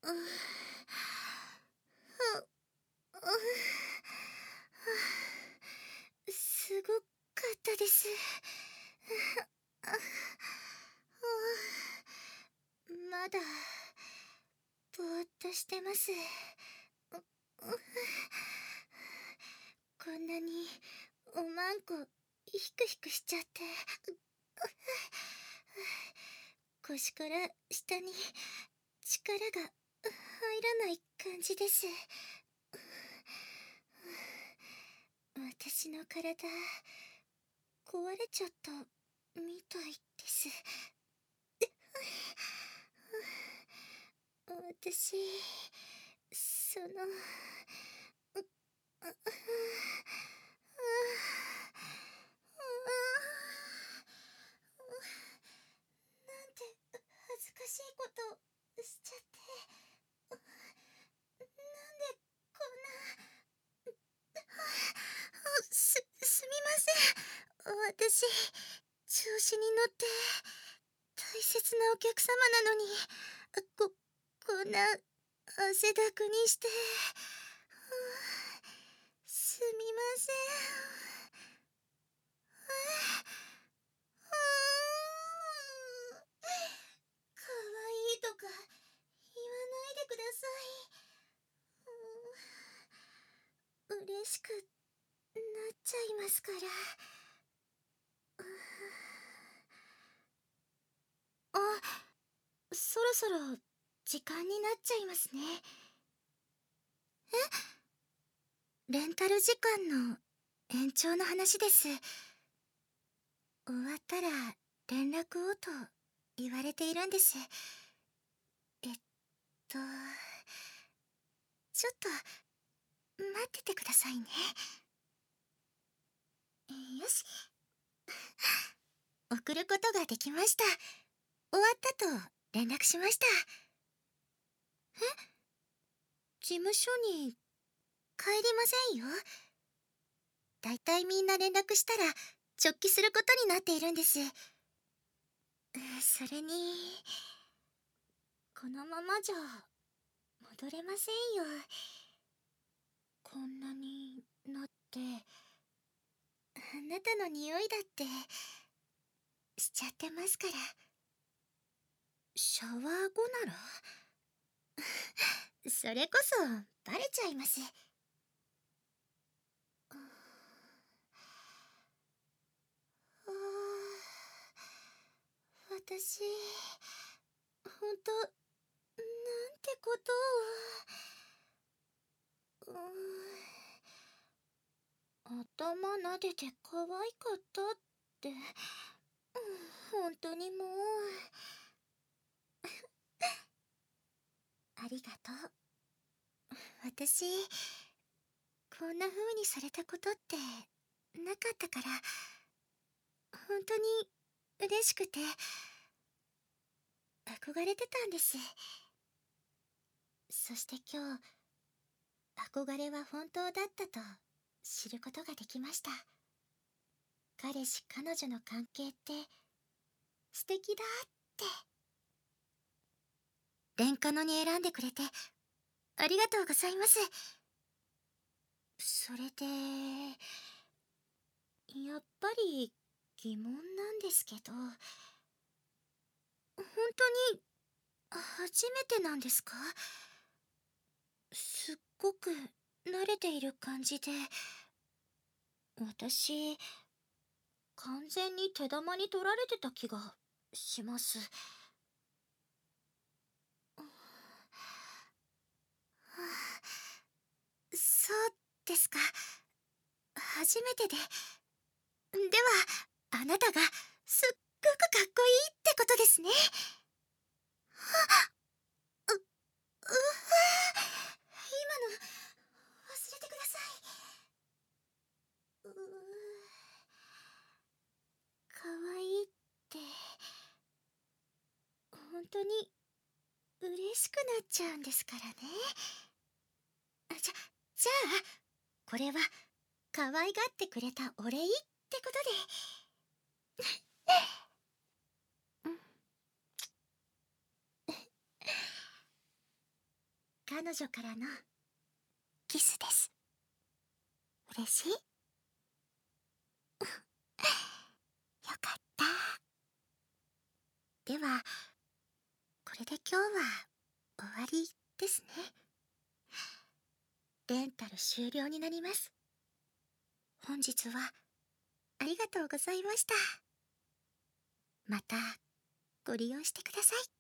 う、う、すごかったです。まだぼーっとしてます。こんなにおまんこひくひくしちゃって、腰から下に力が入らない感じです。私の体壊れちゃったみたいです。私、その、なんて恥ずかしいことしちゃって、なんでこんな、すみません。私、調子に乗って大切なお客様なのに、こんな汗だくにして、すみません。かわいいとか言わないでください。嬉しくなっちゃいますから。あ、そろそろ時間になっちゃいますね。レンタル時間の延長の話です。終わったら連絡をと言われているんです。えっと、ちょっと待っててくださいね。よし。送ることができました。終わったと連絡しました。事務所に帰りませんよ。だいたいみんな連絡したら直帰することになっているんです。それに、このままじゃ戻れませんよ。こんなになって、あなたの匂いだってしちゃってますから。シャワー後ならそれこそバレちゃいます。私、ほんと、なんてことを。頭撫でて可愛かったって、本当にもう。ありがとう。私、こんな風にされたことってなかったから、本当に嬉しくて、憧れてたんです。そして今日、憧れは本当だったと知ることができました。彼氏彼女の関係って素敵だって。レンカノに選んでくれてありがとうございます。それで、やっぱり疑問なんですけど、本当に初めてなんですか？すっごく慣れている感じで、私、完全に手玉に取られてた気がします。そうですか。初めてで。では、あなたがすっごくかっこいいってことですね。今の、忘れてください。かわいいって、本当に嬉しくなっちゃうんですからね。じゃあ、これは可愛がってくれたお礼ってことで。 彼女からのキスです。嬉しい？よかった。では、これで今日は終わりですね。レンタル終了になります。本日はありがとうございました。またご利用してください。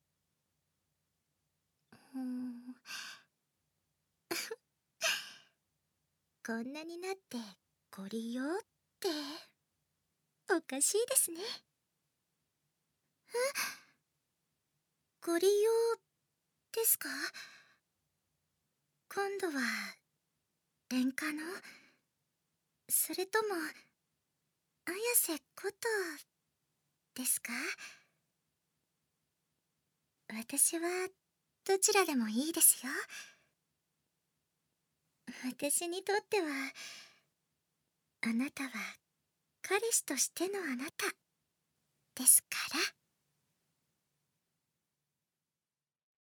こんなになってご利用っておかしいですね。ご利用ですか？今度はレンカノ？それとも綾瀬ことですか？私はどちらでもいいですよ。私にとってはあなたは彼氏としてのあなたですから。